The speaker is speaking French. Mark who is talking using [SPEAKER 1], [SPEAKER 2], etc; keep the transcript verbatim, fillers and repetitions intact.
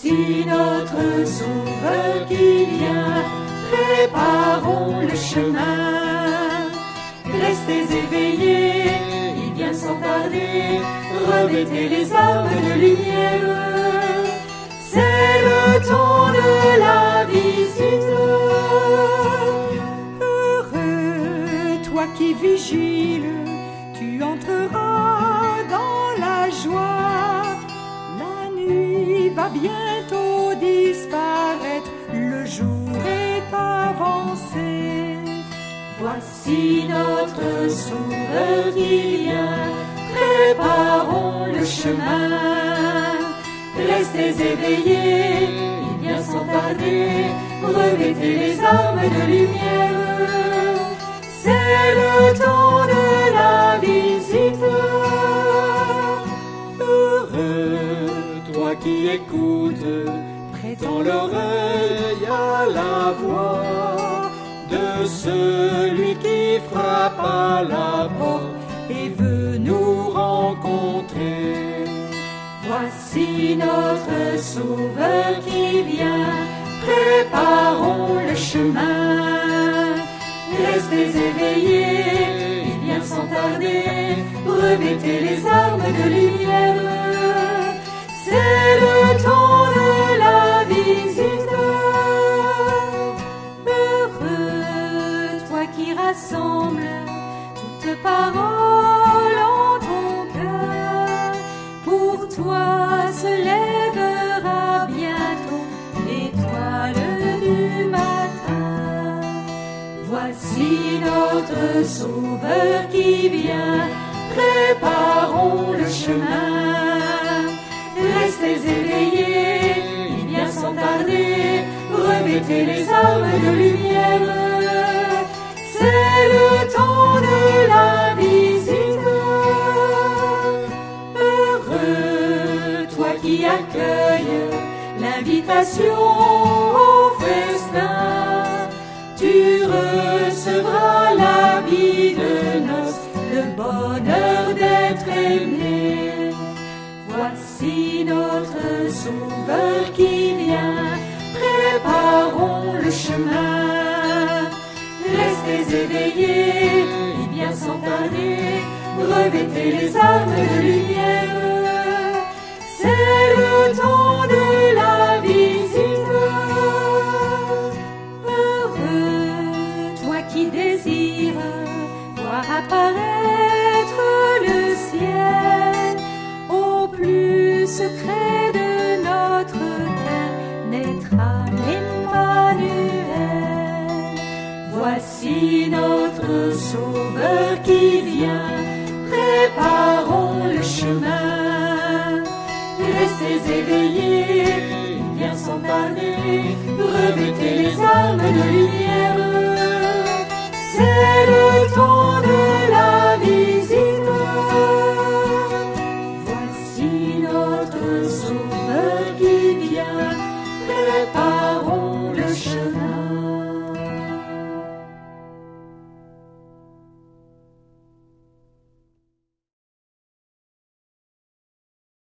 [SPEAKER 1] Voici notre Sauveur qui vient, préparons le chemin. Restez éveillés, il vient sans tarder, revêtez les armes de lumière. C'est le temps de la visite.
[SPEAKER 2] Heureux, toi qui vigiles, tu entreras dans la joie. La nuit va bientôt disparaître, le jour est avancé.
[SPEAKER 1] Voici notre Sauveur qui vient, préparons le chemin. Restez éveillés, il vient sans tarder, revêtez les armes de lumière. C'est le temps de la visite.
[SPEAKER 3] Heureux, toi qui écoutes, prêtons l'oreille à la voix de celui qui frappe à la porte et veut nous rencontrer.
[SPEAKER 1] Voici notre Sauveur qui vient, préparons le chemin. Restez éveillés, il vient sans tarder, revêtez les armes de lumière. C'est le temps de la visite.
[SPEAKER 2] Heureux, toi qui rassembles toutes paroles en ton cœur, pour toi se lèvera bientôt l'étoile du matin.
[SPEAKER 1] Voici notre Sauveur qui vient, préparons le chemin. Restez éveillés, il vient sans tarder, revêtez les armes de lumière. C'est le temps de la visite. Heureux, toi qui accueilles l'invitation au festin, tu recevras l'habit de noces, le bonheur d'être aimé. Voici notre Sauveur qui vient, préparons le chemin. Restez éveillés, il vient sans tarder, revêtez les armes de lumière. C'est le temps de la visite.
[SPEAKER 2] Heureux, toi qui désires voir apparaître le ciel, au plus secret de notre cœur naîtra l'Emmanuel.
[SPEAKER 1] Voici notre Sauveur qui vient, préparons le chemin. Restez éveillés, il vient sans tarder,